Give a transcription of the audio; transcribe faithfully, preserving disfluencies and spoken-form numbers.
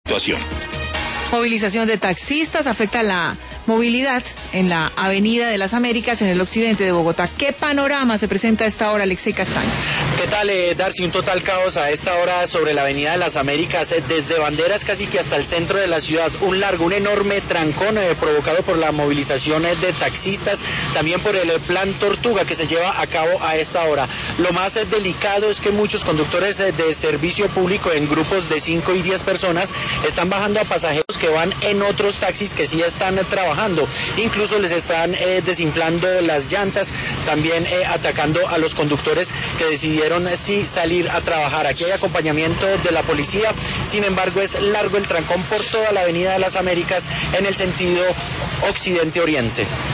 situación. Movilización de taxistas afecta la movilidad en la Avenida de las Américas en el occidente de Bogotá. ¿Qué panorama se presenta a esta hora, Alexei Castaño? ¿Qué tal, eh, Darcy? Un total caos a esta hora sobre la Avenida de las Américas, eh, desde Banderas casi que hasta el centro de la ciudad. Un largo, un enorme trancón eh, provocado por la movilización eh, de taxistas, también por el eh, plan Tortuga que se lleva a cabo a esta hora. Lo más eh, delicado es que muchos conductores eh, de servicio público en grupos de cinco y diez personas están bajando a pasajeros que van en otros taxis que sí están eh, trabajando. Incluso les están eh, desinflando las llantas, también eh, atacando a los conductores que decidieron eh, sí salir a trabajar. Aquí hay acompañamiento de la policía, sin embargo es largo el trancón por toda la Avenida de las Américas en el sentido occidente-oriente.